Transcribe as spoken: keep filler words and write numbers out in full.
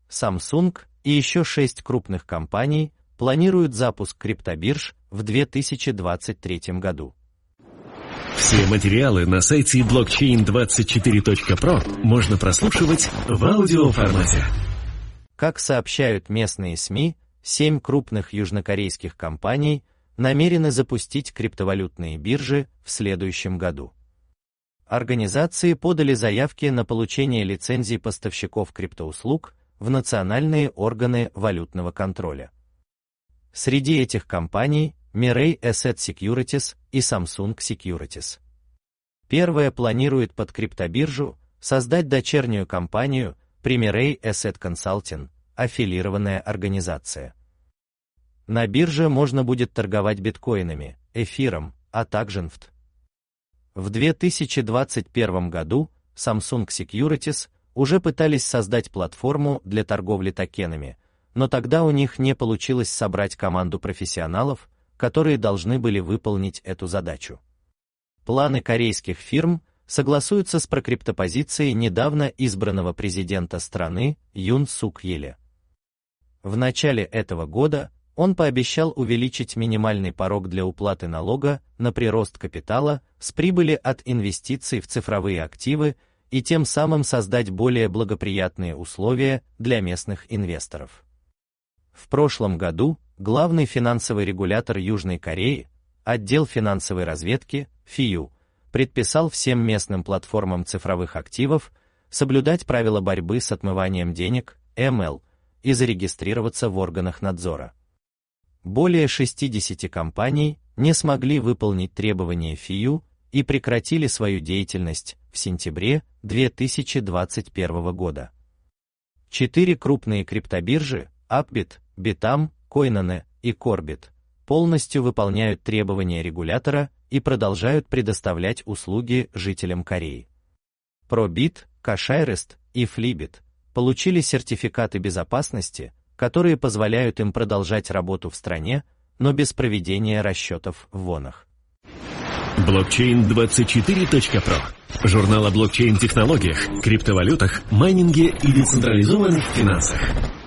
Samsung и еще шесть крупных компаний планируют запуск криптобирж в две тысячи двадцать третьем году. Все материалы на сайте блокчейн двадцать четыре точка про можно прослушивать в аудиоформате. Как сообщают местные СМИ, семь крупных южнокорейских компаний намерены запустить криптовалютные биржи в следующем году. Организации подали заявки на получение лицензий поставщиков криптоуслуг в национальные органы валютного контроля. Среди этих компаний Mirai Asset Securities и Samsung Securities. Первая планирует под криптобиржу создать дочернюю компанию при Mirai Asset Consulting, аффилированная организация. На бирже можно будет торговать биткоинами, эфиром, а также эн эф ти. В две тысячи двадцать первом году Samsung Securities уже пытались создать платформу для торговли токенами, но тогда у них не получилось собрать команду профессионалов, которые должны были выполнить эту задачу. Планы корейских фирм согласуются с прокриптопозицией недавно избранного президента страны Юн Сук Йеля. В начале этого года он пообещал увеличить минимальный порог для уплаты налога на прирост капитала с прибыли от инвестиций в цифровые активы и тем самым создать более благоприятные условия для местных инвесторов. В прошлом году главный финансовый регулятор Южной Кореи, отдел финансовой разведки, ФИЮ, предписал всем местным платформам цифровых активов соблюдать правила борьбы с отмыванием денег, эм эл, и зарегистрироваться в органах надзора. Более шестидесяти компаний не смогли выполнить требования ФИЮ и прекратили свою деятельность в сентябре две тысячи двадцать первого года. Четыре крупные криптобиржи Upbit, Bitam, Coinone и Corbit полностью выполняют требования регулятора и продолжают предоставлять услуги жителям Кореи. Probit, Cashiest и Flybit получили сертификаты безопасности, которые позволяют им продолжать работу в стране, но без проведения расчетов в вонах. блокчейн двадцать четыре точка про. Журнал о блокчейн-технологиях, криптовалютах, майнинге и децентрализованных финансах.